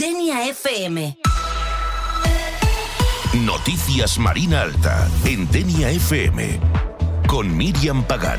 Denia FM. Noticias Marina Alta en Denia FM con Míriam Pagán.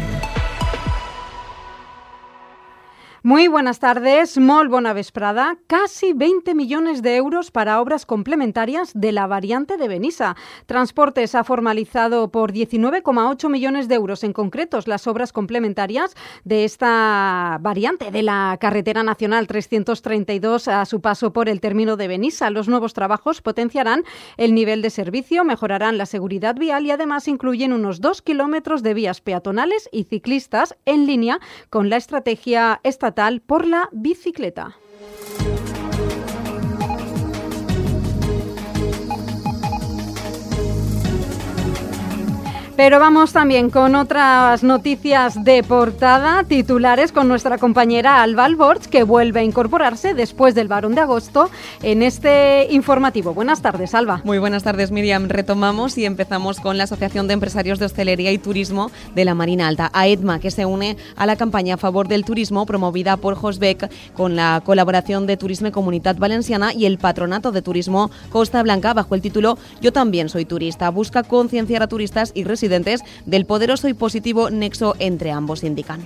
Muy buenas tardes, molt bona vesprada. Casi 20 millones de euros para obras complementarias de la variante de Benissa. Transportes ha formalizado por 19,8 millones de euros en concretos las obras complementarias de esta variante de la carretera nacional 332 a su paso por el término de Benissa. Los nuevos trabajos potenciarán el nivel de servicio, mejorarán la seguridad vial y además incluyen unos 2 kilómetros de vías peatonales y ciclistas en línea con la estrategia estatal por la bicicleta. Pero vamos también con otras noticias de portada, titulares con nuestra compañera Alba Alborch, que vuelve a incorporarse después del Barón de Agosto en este informativo. Buenas tardes, Alba. Muy buenas tardes, Míriam. Retomamos y empezamos con la Asociación de Empresarios de Hostelería y Turismo de la Marina Alta, AETMA, que se une a la campaña a favor del turismo promovida por Josbec con la colaboración de Turisme Comunitat Valenciana y el Patronato de Turismo Costa Blanca bajo el título Yo también soy turista. Busca concienciar a turistas y residentes del poderoso y positivo nexo entre ambos, indican.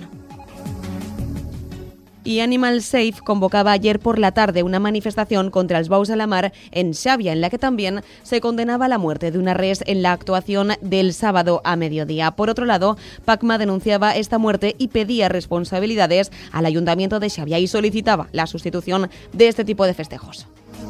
Y Animal Safe convocaba ayer por la tarde una manifestación contra els bous a la mar en Xàbia, en la que también se condenaba la muerte de una res en la actuación del sábado a mediodía. Por otro lado, PACMA denunciaba esta muerte y pedía responsabilidades al Ayuntamiento de Xàbia y solicitaba la sustitución de este tipo de festejos.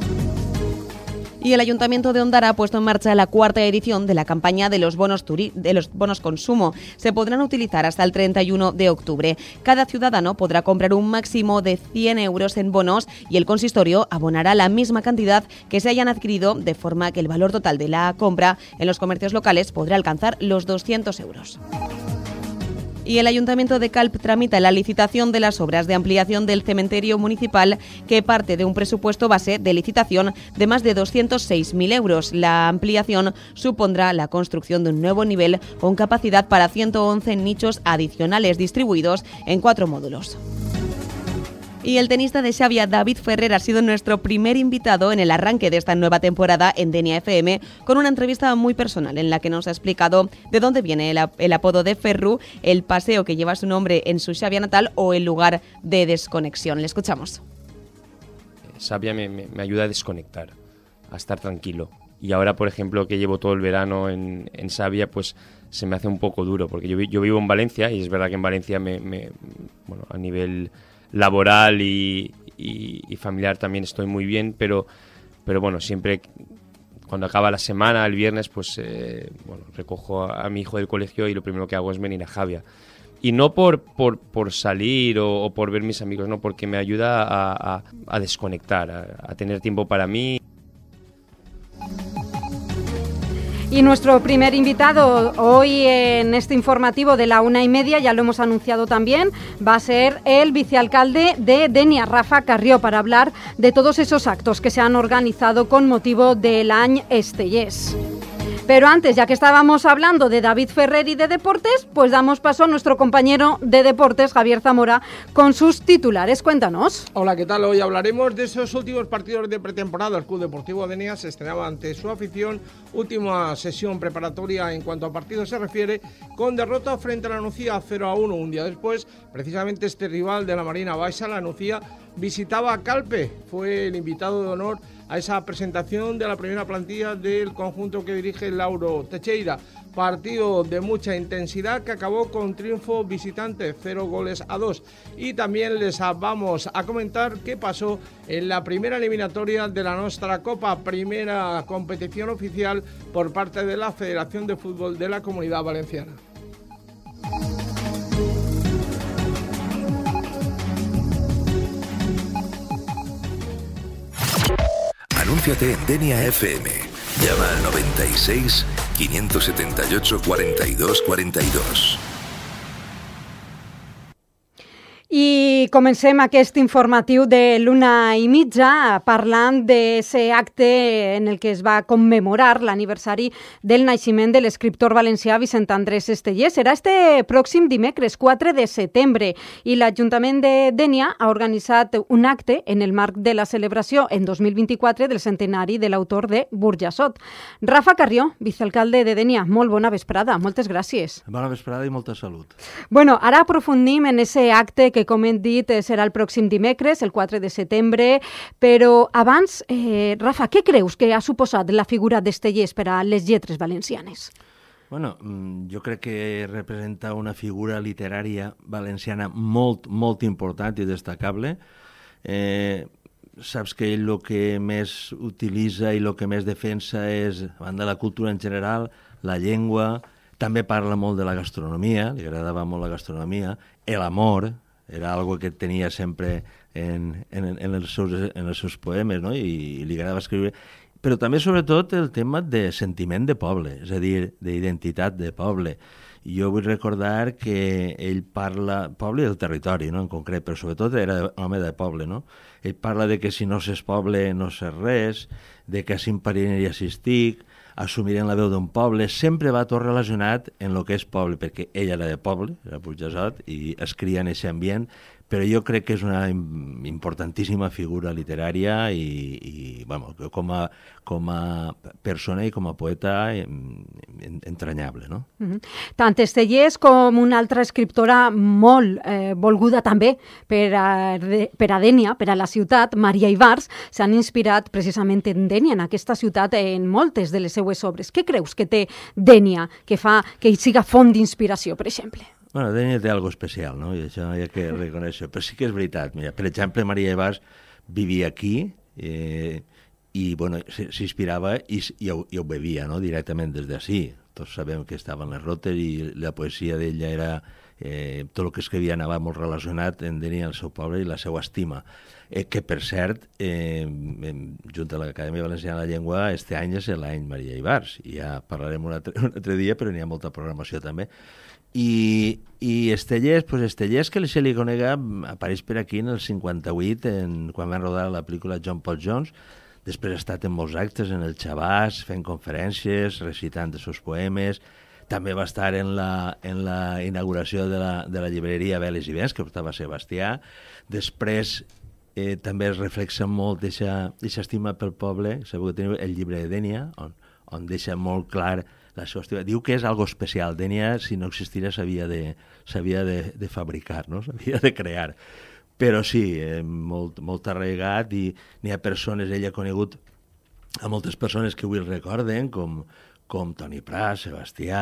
Y el Ayuntamiento de Ondara ha puesto en marcha la cuarta edición de la campaña de los bonos consumo. Se podrán utilizar hasta el 31 de octubre. Cada ciudadano podrá comprar un máximo de 100 euros en bonos y el consistorio abonará la misma cantidad que se hayan adquirido, de forma que el valor total de la compra en los comercios locales podrá alcanzar los 200 euros. Y el Ayuntamiento de Calp tramita la licitación de las obras de ampliación del cementerio municipal, que parte de un presupuesto base de licitación de más de 206.000 euros. La ampliación supondrá la construcción de un nuevo nivel con capacidad para 111 nichos adicionales distribuidos en 4 módulos. Y el tenista de Xàbia, David Ferrer, ha sido nuestro primer invitado en el arranque de esta nueva temporada en Denia FM, con una entrevista muy personal en la que nos ha explicado de dónde viene el apodo de Ferru, el paseo que lleva su nombre en su Xàbia natal o el lugar de desconexión. Le escuchamos. Xàbia me ayuda a desconectar, a estar tranquilo. Y ahora, por ejemplo, que llevo todo el verano en Xàbia, pues se me hace un poco duro, porque yo vivo en Valencia y es verdad que en Valencia bueno, a nivel laboral y familiar también estoy muy bien, pero bueno, siempre cuando acaba la semana, el viernes, pues bueno, recojo a mi hijo del colegio y lo primero que hago es venir a Xàbia. Y no por salir o por ver mis amigos, no, porque me ayuda a desconectar, a tener tiempo para mí. Y nuestro primer invitado hoy en este informativo de la 1:30, ya lo hemos anunciado también, va a ser el vicealcalde de Denia, Rafa Carrió, para hablar de todos esos actos que se han organizado con motivo del Any Estellés. Pero antes, ya que estábamos hablando de David Ferrer y de deportes, pues damos paso a nuestro compañero de deportes, Javier Zamora, con sus titulares. Cuéntanos. Hola, ¿qué tal? Hoy hablaremos de esos últimos partidos de pretemporada. El Club Deportivo Denia se estrenaba ante su afición, última sesión preparatoria en cuanto a partidos se refiere, con derrota frente a la Nucía 0-1. Un día después, precisamente este rival de la Marina Baixa, la Nucía, visitaba a Calpe. Fue el invitado de honor a esa presentación de la primera plantilla del conjunto que dirige Lauro Teixeira. Partido de mucha intensidad que acabó con triunfo visitante, 0-2. Y también les vamos a comentar qué pasó en la primera eliminatoria de la Nostra Copa, primera competición oficial por parte de la Federación de Fútbol de la Comunidad Valenciana. Anúnciate en Denia FM. Llama al 96 578 42 42. Y comencem aquest informatiu de l'1:30 parlant d'aquest acte en el que es va commemorar l'aniversari del naixement de l'escriptor valencià Vicent Andrés Estellés. Serà este pròxim dimecres, 4 de setembre, i l'Ajuntament de Dénia ha organitzat un acte en el marc de la celebració en 2024 del centenari de l'autor de Burjassot. Rafa Carrió, vicealcalde de Dénia, molt bona vesprada, moltes gràcies. Bona vesprada i molta salut. Bueno, ara aprofundim en aquest acte que, com hem dit, serà el pròxim dimecres, el 4 de setembre, però abans, Rafa, què creus que ha suposat la figura d'Estellés per a les lletres valencianes? Bueno, jo crec que representa una figura literària valenciana molt, molt important i destacable. Saps que ell el que més utilitza i el que més defensa és, a banda de la cultura en general, la llengua. També parla molt de la gastronomia, li agradava molt la gastronomia, l'amor, era algo que tenia sempre en els seus poemes, no? I li agradava escriure. Però també, sobretot, el tema de sentiment de poble, és a dir, d'identitat de poble. Jo vull recordar que ell parla, poble del territori, no?, en concret, però sobretot era home de poble, no? Ell parla de que si no s'és poble no s'és res, de que si impariner i assistic, assumirem la veu d'un poble, sempre va tot relacionat en el que és poble, perquè ell era de poble, era Burjassot, i es cria en aquest ambient, però jo crec que és una importantíssima figura literària i bueno, com a persona i com a poeta entranyable, no? Tant Estellés com una altra escriptora molt volguda també per a Dénia, per a la ciutat, Maria Ibars, s'han inspirat precisament en Dénia, en aquesta ciutat, en moltes de les seues obres. Què creus que té Dénia que fa que hi siga font d'inspiració, per exemple? Bueno, Dénia té algo especial, no? I això hi ha que reconèixer. Però sí que és veritat. Mira, per exemple, Maria Ibars vivia aquí i bueno, s'inspirava i ho bevia, no?, directament des d'ací. Tots sabem que estaven les rotes i la poesia d'ella era... tot el que escrivia anava molt relacionat en Dénia, el seu poble i la seva estima. Que, per cert, junt a l'Acadèmia Valenciana de la Llengua, este any és l'any Maria Ibars. I ja parlarem un altre dia, però n'hi ha molta programació també. I Estellés, pues Estellés, que se li conega, apareix per aquí en el 58, quan van rodar la pel·lícula John Paul Jones. Després ha estat en molts actes, en el Chabàs, fent conferències, recitant els seus poemes. També va estar en la inauguració de la llibreria Veles i Vents, que portava Sebastià. Després també es reflexa molt d'aquesta estima pel poble. Sabeu que teniu el llibre de Dénia, on deixa molt clar la seva estima. Diu que és algo especial. Dénia, si no existira, s'havia de fabricar, no? S'havia de crear. Però sí, molt arraigat, i n'hi ha persones, ell ha conegut a moltes persones que avui el recorden, com Toni Prat, Sebastià,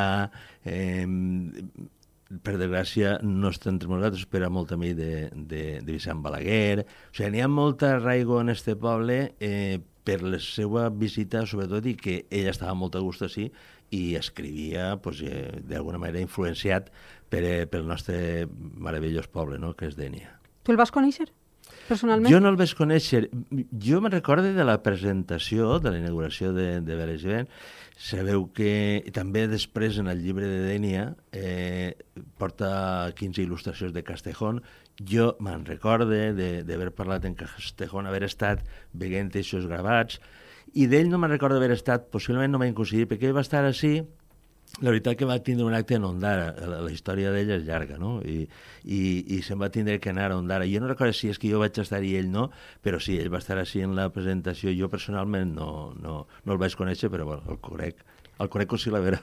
per desgràcia no està entre nosaltres, però molt amic de Vicent Balaguer. O sigui, n'hi ha molta arraigo en este poble per la seva visita, sobretot, i que ella estava molt a gust així i escrivia, d'alguna manera, influenciat pel nostre meravellós poble, no?, que és Dénia. Tu el vas conèixer, personalment? Jo no el vaig conèixer. Jo me'n recordo de la presentació, de la inauguració de Veles i Vents. Sabeu que també després en el llibre de Dénia porta 15 il·lustracions de Castejón. Jo me'n recorde d'haver parlat en Castejón, haver estat veient aquests gravats, i d'ell no me'n recordo haver estat, possiblement no m'ha coincidit, perquè ell va estar així. La veritat que va tindre un acte en Ondara, la història d'ell és llarga, no? I se'n va tindre que anar a Ondara. Jo no recordo si és que jo vaig estar i ell no, però sí, ell va estar així en la presentació. Jo personalment no el vaig conèixer, però bueno, el conec com si l'haguera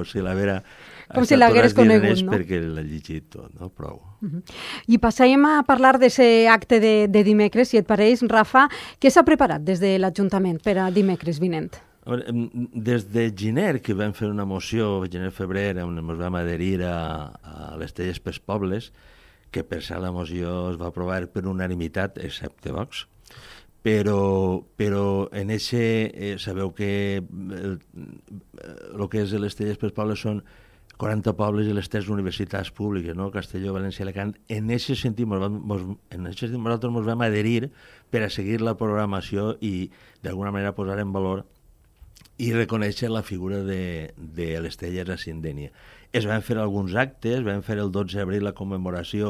conegut, no? Perquè l'ha llegit tot, no? Prou. I passem a parlar d'aquest acte de dimecres, si et pareix, Rafa. Què s'ha preparat des de l'Ajuntament per a dimecres vinent? Des de gener, que vam fer una moció, gener-febrer, on ens vam adherir a l'Estellés pels Pobles, que per ser la moció es va aprovar per unanimitat, excepte Vox, però en eixe sabeu que el que és l'Estellés pels Pobles són 40 pobles i les 3 universitats públiques, no? Castelló, València i Alacant. En aquest sentit, nosaltres ens vam adherir per a seguir la programació i d'alguna manera posar en valor i reconèixer la figura de l'Estellés a Dénia. Es van fer alguns actes, vam fer el 12 d'abril la commemoració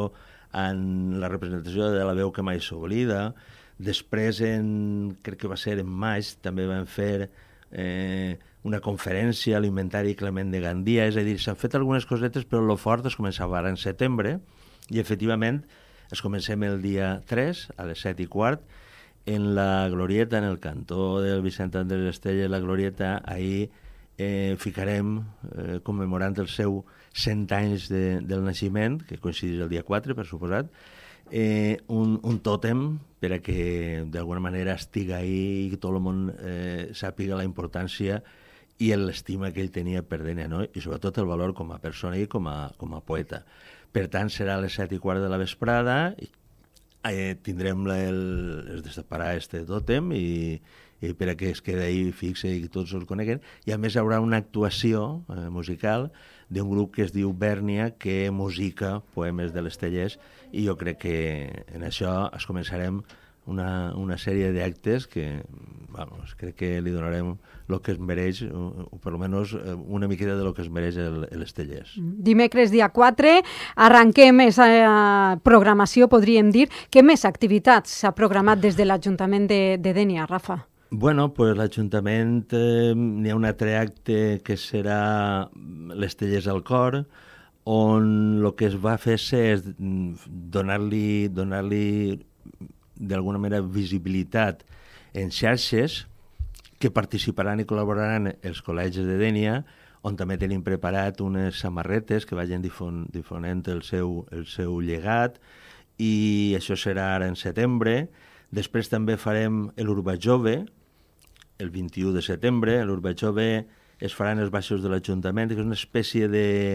en la representació de La veu que mai s'oblida. Després, crec que va ser en maig, també vam fer una conferència alimentària Clement de Gandia, és a dir, s'han fet algunes cosetes, però el fort es començava ara en setembre, i efectivament es comencem el dia 3, a les 7:15, en la Glorieta, en el cantó del Vicent Andrés Estella, la Glorieta, ahir ficarem, commemorant el seu 100 anys del naixement, que coincideix el dia 4, per suposat, un tòtem per a que d'alguna manera estiga ahí i tot el món sàpiga la importància i l'estima que ell tenia per Dénia, no? I sobretot el valor com a persona i com a poeta. Per tant, serà a les 7:15 de la vesprada, tindrem es destaparà este tòtem i per a que es quedi ahí fixe i que tots el coneguen, i a més hi haurà una actuació musical d'un grup que es diu Bèrnia, que musica poemes de l'Estellers, i jo crec que en això es començarem una sèrie d'actes que, vamos, crec que li donarem el que es mereix, o per almenys una miqueta de lo que es mereix l'Estellers. Dimecres, dia 4, arrenquem aquesta programació, podríem dir. Què més activitats s'ha programat des de l'Ajuntament de Dénia, Rafa? Bueno, pues l'Ajuntament n'hi ha un altre acte que serà l'Estellers al cor, on el que es va fer és donar-li d'alguna manera visibilitat en xarxes que participaran i col·laboraran els col·legis de Dénia, on també tenim preparat unes samarretes que vagin difonent el seu llegat, i això serà ara en setembre. Després també farem l'Urba Jove, el 21 de setembre. L'Urba Jove es farà en els baixos de l'Ajuntament, que és una espècie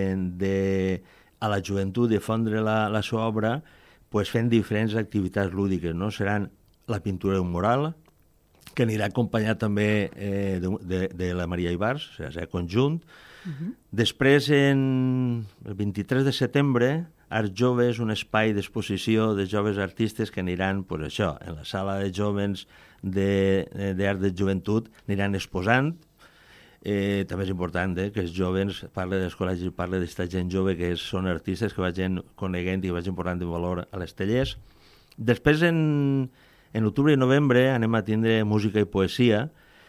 a la joventut difondre la seva obra, pues fent diferents activitats lúdiques, no? Seran la pintura d'un mural, que anirà acompanyat també de la Maria Ibars, o sigui, serà conjunt. Després, el 23 de setembre, Arts Joves, un espai d'exposició de joves artistes que aniran, pues això, en la sala de jóvens d'art de joventut, aniran exposant. També és important que els jóvens, parla dels col·legis, parla d'esta gent jove que són artistes que vagin coneguent i que vagin portant de valor a l'Estellers. Després, en octubre i novembre, anem a tindre música i poesia.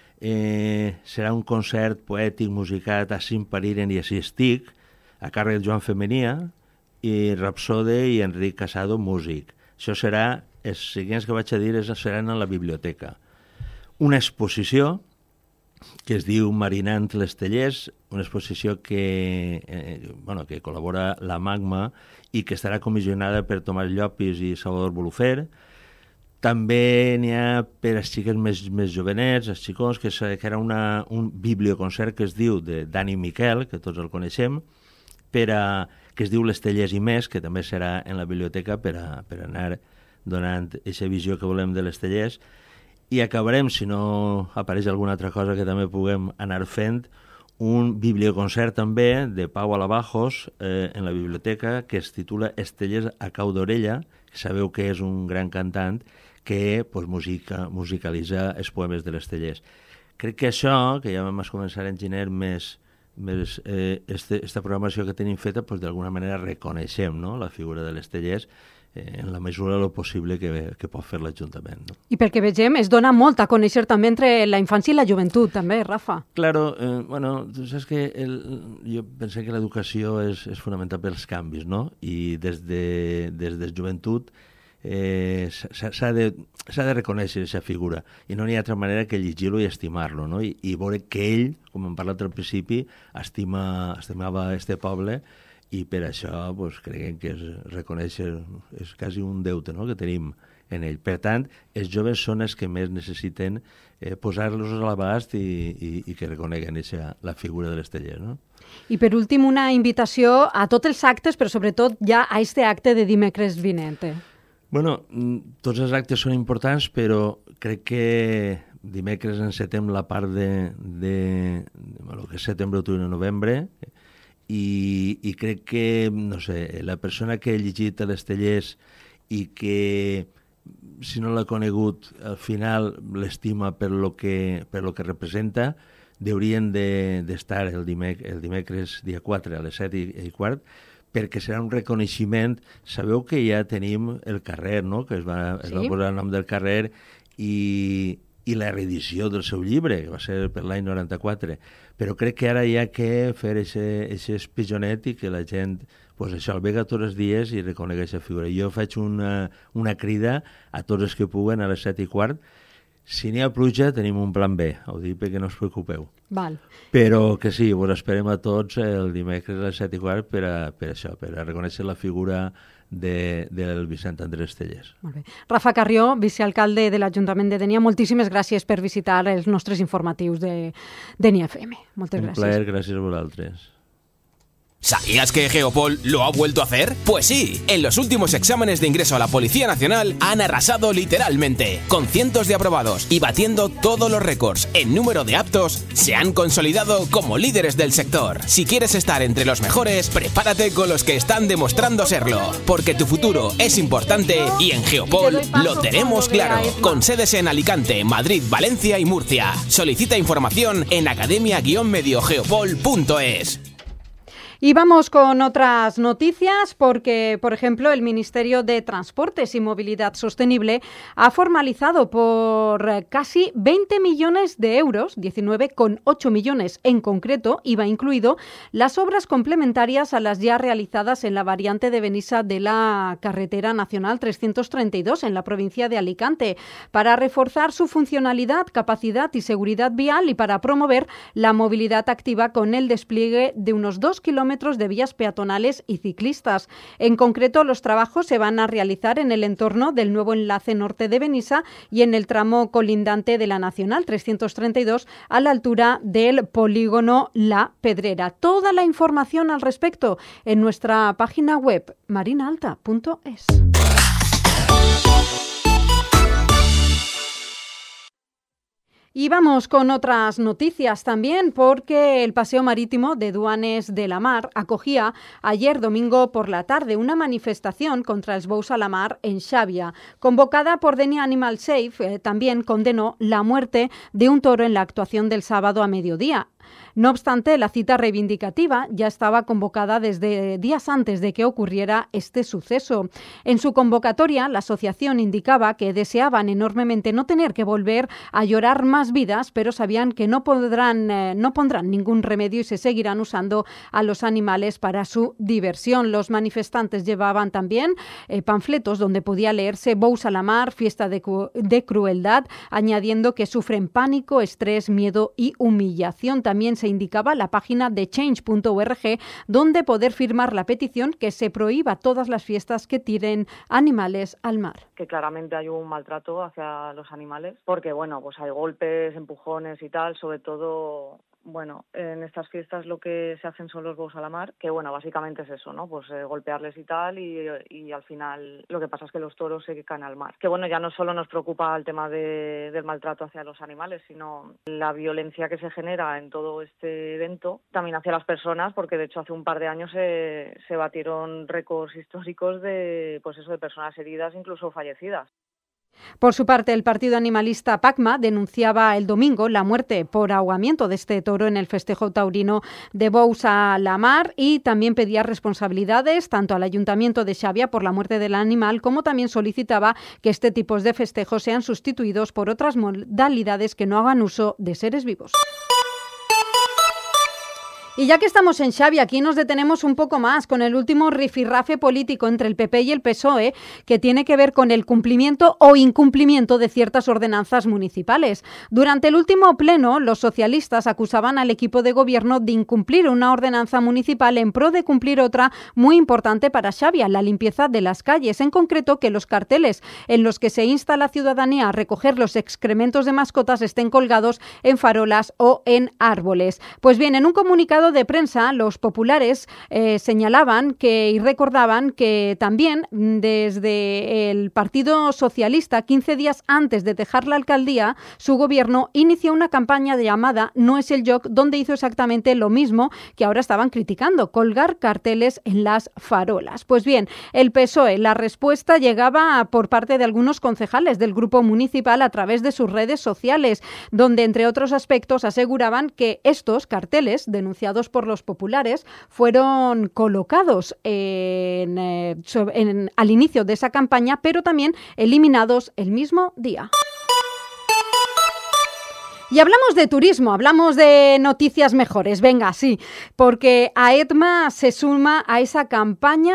Serà un concert poètic musicat Així pariren i així estic, a càrrec de Joan Femenia, i Rapsode i Enric Casado, músic. Això serà, els següents que vaig a dir seran a la biblioteca. Una exposició que es diu Marinant l'Estellers, una exposició que col·labora la Magma i que estarà comissionada per Tomàs Llopis i Salvador Bolufer. També n'hi ha per als xiquets més jovenets, els xicons, que era un biblioconcert que es diu de Dani Miquel, que tots el coneixem, que es diu l'Estellers i més, que també serà en la biblioteca per anar donant aquesta visió que volem de l'Estellers. I acabarem, si no apareix alguna altra cosa que també puguem anar fent, un biblioconcert també de Pau Alabajos en la biblioteca, que es titula Estellers a cau d'orella, que sabeu que és un gran cantant que musicalitza els poemes de l'Estellers. Crec que això, que ja vam començar a enginyar més esta programació que tenim feta, d'alguna manera reconeixem, no?, la figura de l'Estellers en la mesura del possible que pot fer l'Ajuntament. No? I perquè vegem, es dona molt a conèixer també entre la infància i la joventut, també, Rafa. Claro, tu saps que jo penso que l'educació és fonamental pels canvis, no? I des de joventut s'ha de reconèixer aquesta figura, i no hi ha altra manera que llegir-lo i estimar-lo, no? I veure que ell, com hem parlat al principi, estimava este poble, i per això creiem que és quasi un deute, no?, que tenim en ell. Per tant, els joves són els que més necessiten posar-los a l'abast i que reconeguen la figura de l'Estellers, no? I per últim, una invitació a tots els actes, però sobretot ja a este acte de dimecres vinent. Bueno, tots els actes són importants, però crec que dimecres encetem la part de lo que és setembre, octubre i novembre, i crec que, no sé, la persona que ha llegit l'Estellers i que, si no l'ha conegut, al final l'estima per lo que representa, haurien d'estar el dimecres dia 4 a les 7:15, perquè serà un reconeixement. Sabeu que ja tenim el carrer, no?, que es va posar el nom del carrer, i la reedició del seu llibre, que va ser per l'any 94. Però crec que ara hi ha que fer aquest pijonet i que la gent pues això, el vega tots els dies i reconegui aquesta figura. Jo faig una crida a tots els que puguen a les 7:15. Si n'hi ha pluja, tenim un plan B, ho dic perquè no us preocupeu. Val. Però que sí, us esperem a tots el dimecres a les 7:15 per això, per a reconèixer la figura del Vicent Andrés Tellers. Molt bé. Rafa Carrió, vicealcalde de l'Ajuntament de Dénia, moltíssimes gràcies per visitar els nostres informatius de Dénia FM. Moltes gràcies. Un plaer, gràcies a vosaltres. ¿Sabías que Geopol lo ha vuelto a hacer? Pues sí, en los últimos exámenes de ingreso a la Policía Nacional han arrasado literalmente. Con cientos de aprobados y batiendo todos los récords en número de aptos, se han consolidado como líderes del sector. Si quieres estar entre los mejores, prepárate con los que están demostrando serlo. Porque tu futuro es importante y en Geopol lo tenemos claro. Con sedes en Alicante, Madrid, Valencia y Murcia. Solicita información en academia-mediogeopol.es. Y vamos con otras noticias porque, por ejemplo, el Ministerio de Transportes y Movilidad Sostenible ha formalizado por casi 20 millones de euros, 19,8 millones en concreto, IVA incluido, las obras complementarias a las ya realizadas en la variante de Benissa de la carretera nacional 332 en la provincia de Alicante, para reforzar su funcionalidad, capacidad y seguridad vial y para promover la movilidad activa con el despliegue de unos 2 kilómetros de vías peatonales y ciclistas. En concreto, los trabajos se van a realizar en el entorno del nuevo enlace norte de Benissa y en el tramo colindante de la Nacional 332 a la altura del polígono La Pedrera. Toda la información al respecto en nuestra página web marinaalta.es. Y vamos con otras noticias también, porque el Paseo Marítimo de Duanes de la Mar acogía ayer domingo por la tarde una manifestación contra els bous a la mar en Xàbia. Convocada por Dénia Animal Safe, también condenó la muerte de un toro en la actuación del sábado a mediodía. No obstante, la cita reivindicativa ya estaba convocada desde días antes de que ocurriera este suceso. En su convocatoria, la asociación indicaba que deseaban enormemente no tener que volver a llorar más vidas, pero sabían que no pondrán ningún remedio y se seguirán usando a los animales para su diversión. Los manifestantes llevaban también panfletos donde podía leerse "Bous a la mar, fiesta de crueldad", añadiendo que sufren pánico, estrés, miedo y humillación. También se indicaba la página de change.org donde poder firmar la petición que se prohíba todas las fiestas que tiren animales al mar. Que claramente hay un maltrato hacia los animales porque, bueno, pues hay golpes, empujones y tal, sobre todo... Bueno, en estas fiestas lo que se hacen son los bous a la mar, que bueno, básicamente es eso, ¿no? Pues golpearles y tal, y al final lo que pasa es que los toros se caen al mar. Que bueno, ya no solo nos preocupa el tema del maltrato hacia los animales, sino la violencia que se genera en todo este evento, también hacia las personas, porque de hecho hace un par de años se batieron récords históricos de, pues eso, de personas heridas, incluso fallecidas. Por su parte, el partido animalista PACMA denunciaba el domingo la muerte por ahogamiento de este toro en el festejo taurino de Bous a la Mar y también pedía responsabilidades tanto al Ayuntamiento de Xàbia por la muerte del animal, como también solicitaba que este tipo de festejos sean sustituidos por otras modalidades que no hagan uso de seres vivos. Y ya que estamos en Xàbia, aquí nos detenemos un poco más con el último rifirrafe político entre el PP y el PSOE, que tiene que ver con el cumplimiento o incumplimiento de ciertas ordenanzas municipales. Durante el último pleno, los socialistas acusaban al equipo de gobierno de incumplir una ordenanza municipal en pro de cumplir otra muy importante para Xàbia, la limpieza de las calles. En concreto, que los carteles en los que se insta a la ciudadanía a recoger los excrementos de mascotas estén colgados en farolas o en árboles. Pues bien, en un comunicado de prensa, los populares señalaban y recordaban que también desde el Partido Socialista, 15 días antes de dejar la alcaldía, su gobierno inició una campaña llamada No es el joc, donde hizo exactamente lo mismo que ahora estaban criticando, colgar carteles en las farolas. Pues bien, el PSOE, la respuesta llegaba por parte de algunos concejales del grupo municipal a través de sus redes sociales, donde, entre otros aspectos, aseguraban que estos carteles denunciados enviados por los populares fueron colocados al inicio de esa campaña, pero también eliminados el mismo día. Y hablamos de turismo, hablamos de noticias mejores, venga, sí, porque AEDMA se suma a esa campaña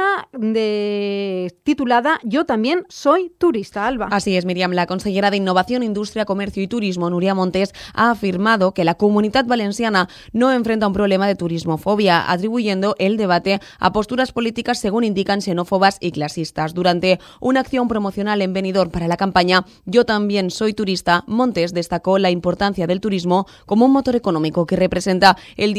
titulada Yo también soy turista, Alba. Así es, Miriam. La consellera de Innovación, Industria, Comercio y Turismo, Núria Montes, ha afirmado que la Comunitat Valenciana no enfrenta un problema de turismofobia, atribuyendo el debate a posturas políticas, según indican, xenófobas y clasistas. Durante una acción promocional en Benidorm para la campaña Yo también soy turista, Montes destacó la importancia del turismo como un motor económico que representa el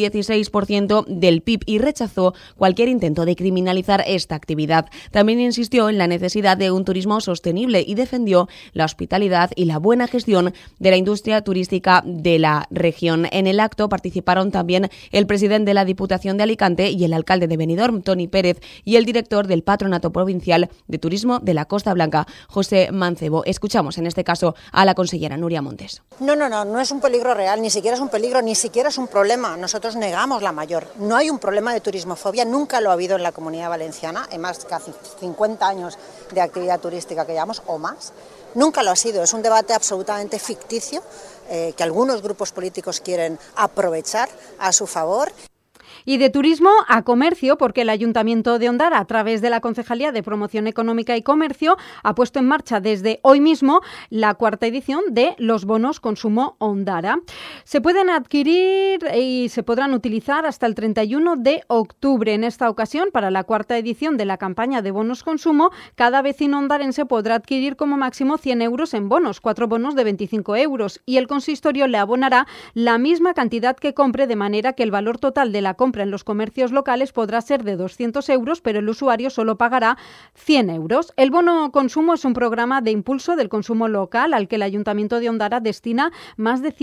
16% del PIB y rechazó cualquier intento de criminalizar esta actividad. También insistió en la necesidad de un turismo sostenible y defendió la hospitalidad y la buena gestión de la industria turística de la región. En el acto participaron también el presidente de la Diputación de Alicante y el alcalde de Benidorm, Toni Pérez, y el director del Patronato Provincial de Turismo de la Costa Blanca, José Mancebo. Escuchamos en este caso a la consellera Núria Montes. No es un peligro real, ni siquiera es un peligro, ni siquiera es un problema. Nosotros negamos la mayor. No hay un problema de turismofobia, nunca lo ha habido en la Comunidad Valenciana, en más casi 50 años de actividad turística que llevamos, o más. Nunca lo ha sido, es un debate absolutamente ficticio que algunos grupos políticos quieren aprovechar a su favor. Y de turismo a comercio, porque el Ayuntamiento de Ondara, a través de la Concejalía de Promoción Económica y Comercio, ha puesto en marcha desde hoy mismo la cuarta edición de los bonos consumo Ondara. Se pueden adquirir y se podrán utilizar hasta el 31 de octubre. En esta ocasión, para la cuarta edición de la campaña de bonos consumo, cada vecino ondarense podrá adquirir como máximo 100 euros en bonos, 4 bonos de 25 euros, y el consistorio le abonará la misma cantidad que compre, de manera que el valor total de la compra en los comercios locales podrá ser de 200 euros, pero el usuario solo pagará 100 euros. El bono consumo es un programa de impulso del consumo local al que el Ayuntamiento de Ondara destina más de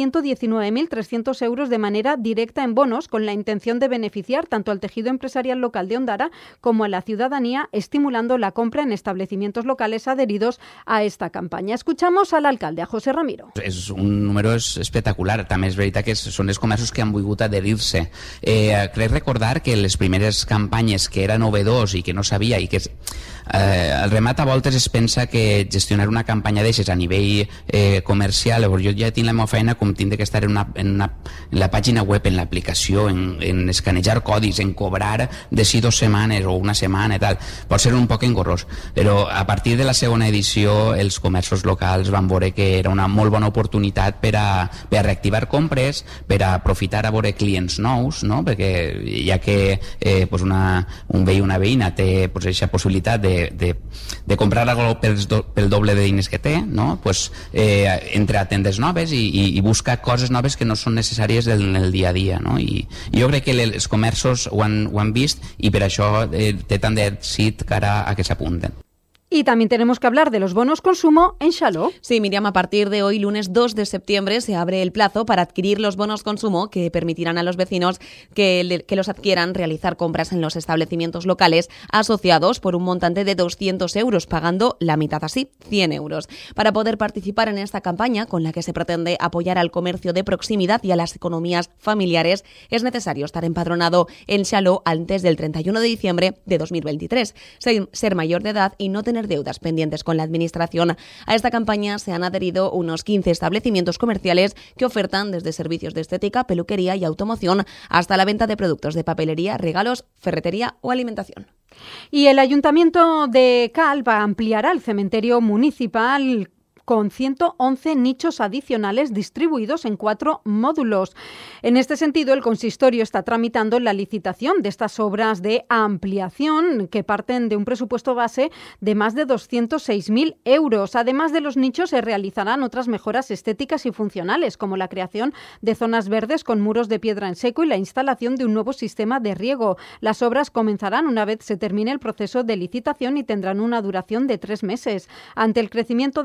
119.300 euros de manera directa en bonos, con la intención de beneficiar tanto al tejido empresarial local de Ondara como a la ciudadanía, estimulando la compra en establecimientos locales adheridos a esta campaña. Escuchamos al alcalde, a José Ramiro. És un número espectacular. També és veritat que són els comerços que han volgut adherir-se. Crec recordar que les primeres campanyes que era novedós i que no sabia i que el remat a voltes es pensa que gestionar una campanya d'aixes a nivell comercial, jo ja tinc la meva feina com tinc que estar en la pàgina web, en l'aplicació, en escanejar codis, en cobrar de si 2 setmanes o una setmana i tal, pot ser un poc engorrós, però a partir de la segona edició els comerços locals van veure que era una molt bona oportunitat per a reactivar compres, per a aprofitar a veure clients nous, no? Perquè ja que un veí o una veïna té aquesta possibilitat de comprar algo pel doble de diners que té, no? Entre a tendes noves i buscar coses noves que no són necessàries en el dia a dia, no? I jo crec que els comerços ho han vist i per això té tant d'èxit cara a que s'apunten. Y también tenemos que hablar de los bonos consumo en Xaló. Sí, Miriam, a partir de hoy, lunes 2 de septiembre, se abre el plazo para adquirir los bonos consumo que permitirán a los vecinos que los adquieran realizar compras en los establecimientos locales asociados por un montante de 200 euros, pagando la mitad, así, 100 euros. Para poder participar en esta campaña, con la que se pretende apoyar al comercio de proximidad y a las economías familiares, es necesario estar empadronado en Xaló antes del 31 de diciembre de 2023, ser mayor de edad y no tener deudas pendientes con la Administración. A esta campaña se han adherido unos 15 establecimientos comerciales que ofertan desde servicios de estética, peluquería y automoción hasta la venta de productos de papelería, regalos, ferretería o alimentación. Y el Ayuntamiento de Calva ampliará el cementerio municipal con 111 nichos adicionales distribuidos en 4 módulos. En este sentido, el consistorio está tramitando la licitación de estas obras de ampliación que parten de un presupuesto base de más de 206.000 euros. Además de los nichos, se realizarán otras mejoras estéticas y funcionales, como la creación de zonas verdes con muros de piedra en seco y la instalación de un nuevo sistema de riego. Las obras comenzarán una vez se termine el proceso de licitación y tendrán una duración de 3 meses. Ante el crecimiento de la población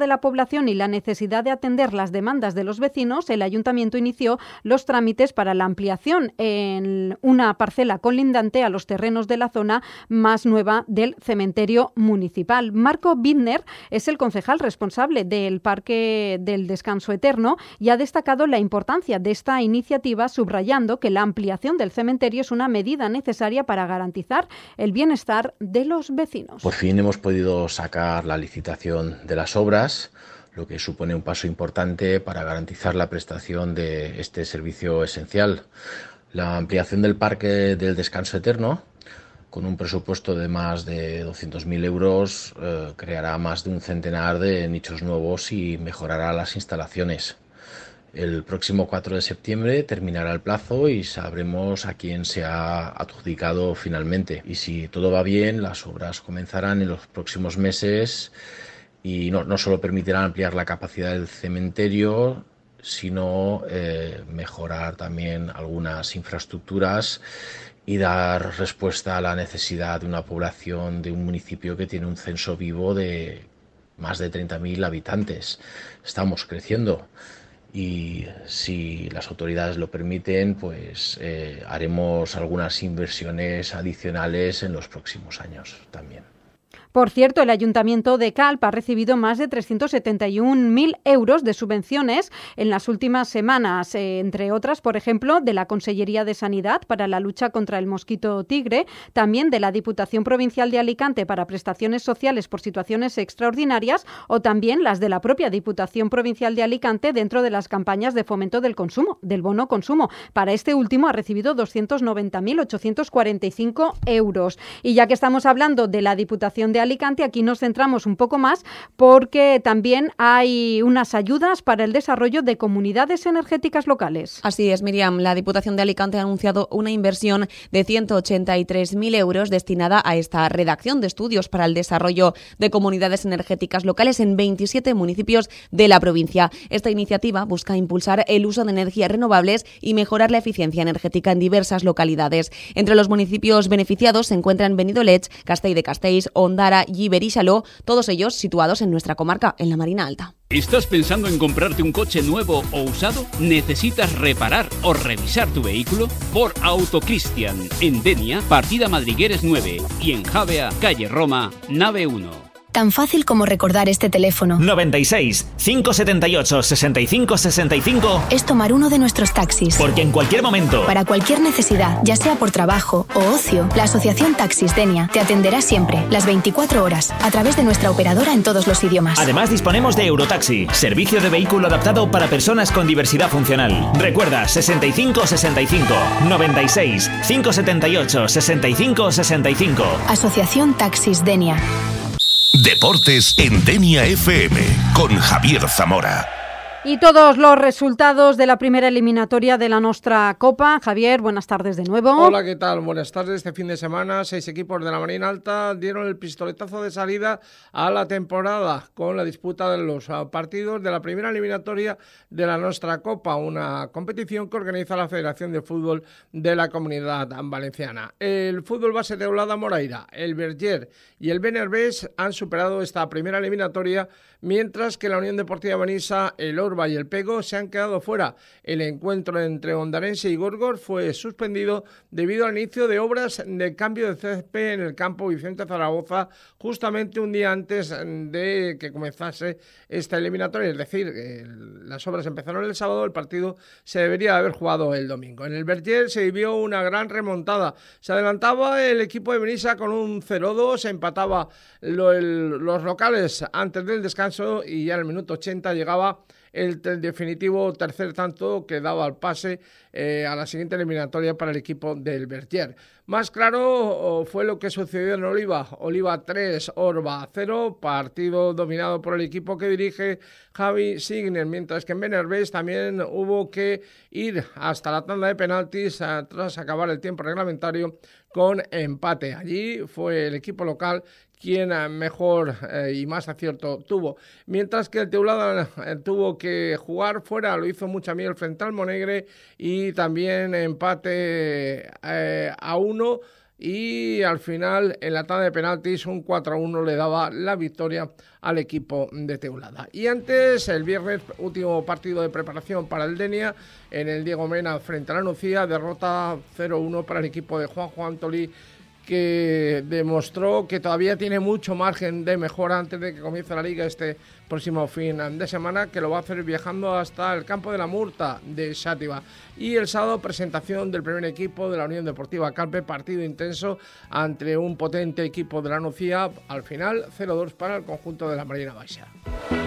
situación y la necesidad de atender las demandas de los vecinos, el Ayuntamiento inició los trámites para la ampliación en una parcela colindante a los terrenos de la zona más nueva del cementerio municipal. Marco Bittner es el concejal responsable del Parque del Descanso Eterno y ha destacado la importancia de esta iniciativa, subrayando que la ampliación del cementerio es una medida necesaria para garantizar el bienestar de los vecinos. Por fin hemos podido sacar la licitación de las obras, lo que supone un paso importante para garantizar la prestación de este servicio esencial. La ampliación del Parque del Descanso Eterno, con un presupuesto de más de 200.000 euros, creará más de un centenar de nichos nuevos y mejorará las instalaciones. El próximo 4 de septiembre terminará el plazo y sabremos a quién se ha adjudicado finalmente. Y si todo va bien, las obras comenzarán en los próximos meses y no solo permitirán ampliar la capacidad del cementerio, sino mejorar también algunas infraestructuras y dar respuesta a la necesidad de una población de un municipio que tiene un censo vivo de más de 30.000 habitantes. Estamos creciendo. Y si las autoridades lo permiten, pues haremos algunas inversiones adicionales en los próximos años también. Por cierto, el Ayuntamiento de Calp ha recibido más de 371.000 euros de subvenciones en las últimas semanas, entre otras, por ejemplo, de la Consellería de Sanidad para la lucha contra el mosquito tigre, también de la Diputación Provincial de Alicante para prestaciones sociales por situaciones extraordinarias o también las de la propia Diputación Provincial de Alicante dentro de las campañas de fomento del consumo, del bono consumo. Para este último ha recibido 290.845 euros. Y ya que estamos hablando de la Diputación de Alicante, aquí nos centramos un poco más porque también hay unas ayudas para el desarrollo de comunidades energéticas locales. Así es, Miriam. La Diputación de Alicante ha anunciado una inversión de 183.000 euros destinada a esta redacción de estudios para el desarrollo de comunidades energéticas locales en 27 municipios de la provincia. Esta iniciativa busca impulsar el uso de energías renovables y mejorar la eficiencia energética en diversas localidades. Entre los municipios beneficiados se encuentran Benidorm, Castell de Castells, Ondara y Berissaló, todos ellos situados en nuestra comarca, en la Marina Alta. ¿Estás pensando en comprarte un coche nuevo o usado? ¿Necesitas reparar o revisar tu vehículo? Por Autocristian, en Denia, partida Madrigueres 9 y en Javea, calle Roma, nave 1. Tan fácil como recordar este teléfono. 96 578 65 65 es tomar uno de nuestros taxis. Porque en cualquier momento, para cualquier necesidad, ya sea por trabajo o ocio, la Asociación Taxis Denia te atenderá siempre, las 24 horas, a través de nuestra operadora en todos los idiomas. Además disponemos de Eurotaxi, servicio de vehículo adaptado para personas con diversidad funcional. Recuerda, 65 65 96 578 65 65. Asociación Taxis Denia. Deportes en Denia FM con Javier Zamora. Y todos los resultados de la primera eliminatoria de la Nostra Copa. Javier, buenas tardes de nuevo. Hola, ¿qué tal? Buenas tardes. Este fin de semana, 6 equipos de la Marina Alta dieron el pistoletazo de salida a la temporada con la disputa de los partidos de la primera eliminatoria de la Nostra Copa, una competición que organiza la Federación de Fútbol de la Comunidad Valenciana. El Fútbol Base Teulada Moraira, el Verger y el Benerbés han superado esta primera eliminatoria, mientras que la Unión Deportiva Benissa, el Orba y el Pego se han quedado fuera. El encuentro entre Ondarense y Gorgor fue suspendido debido al inicio de obras de cambio de césped en el campo Vicente Zaragoza, justamente un día antes de que comenzase esta eliminatoria. Es decir, las obras empezaron el sábado, el partido se debería haber jugado el domingo. En el Verger se vivió una gran remontada. Se adelantaba el equipo de Benissa con un 0-2, empataba los locales antes del descanso y ya en el minuto 80 llegaba el definitivo tercer tanto que daba el pase a la siguiente eliminatoria para el equipo del Verger. Más claro fue lo que sucedió en Oliva. Oliva 3, Orba 0, partido dominado por el equipo que dirige Javi Signer, mientras que en Benerbés también hubo que ir hasta la tanda de penaltis tras acabar el tiempo reglamentario con empate. Allí fue el equipo local quien mejor y más acierto tuvo. Mientras que el Teulada tuvo que jugar fuera, lo hizo mucha miel frente al Monegre y también empate a 1 y al final en la tanda de penaltis un 4-1 le daba la victoria al equipo de Teulada. Y antes, el viernes, último partido de preparación para el Denia en el Diego Mena frente a la Nucía, derrota 0-1 para el equipo de Juanjo Antolí, que demostró que todavía tiene mucho margen de mejora antes de que comience la Liga este próximo fin de semana, que lo va a hacer viajando hasta el campo de la Murta de Xàtiva. Y el sábado, presentación del primer equipo de la Unión Deportiva Calpe, partido intenso ante un potente equipo de la Nucía, al final 0-2 para el conjunto de la Marina Baixa.